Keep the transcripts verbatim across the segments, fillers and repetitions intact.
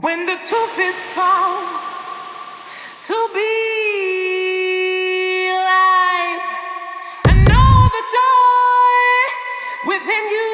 When the truth is found to be lies, and know the joy within you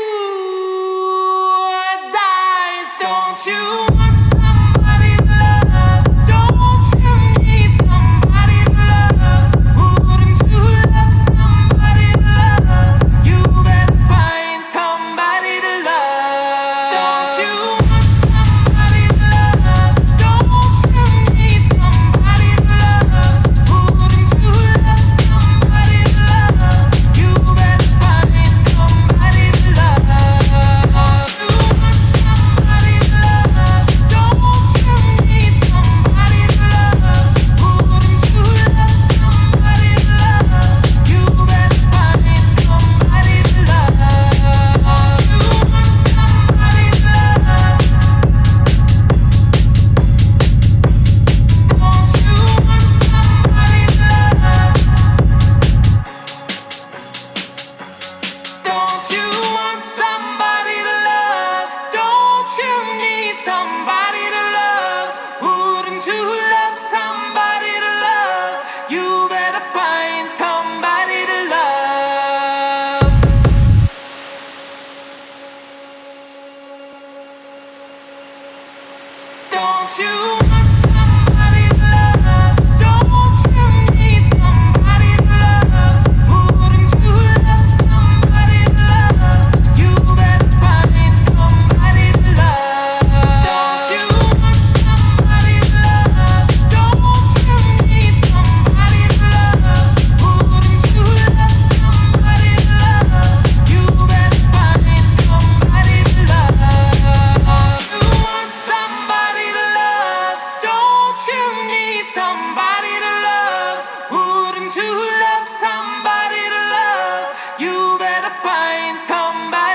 dies. Don't you want somebody to love? Don't you need somebody to love? Wouldn't you love somebody to love? You better find somebody to love. Don't you want somebody to love? Don't you need somebody to love? Wouldn't you love somebody to love? You better find somebody to love. Don't you want somebody to love? Don't you need somebody to love? Wouldn't you love somebody to love? You better find somebody to love. Don't you want somebody to love? Don't you want somebody to love? Don't you want somebody to love? Don't you need somebody to love? Wouldn't you love somebody to love? You better find somebody to love. Don't you want somebody to love? Don't you need somebody to love? Wouldn't you love somebody to love? You better find somebody to love. Don't you want somebody to love? Don't you need somebody to love? Wouldn't you love somebody to love? You better find somebody to love. Don't you want somebody to love? Don't you need somebody to love? Wouldn't you love somebody to love? You better find somebody to love. Wouldn't you love somebody to love? You better find somebody.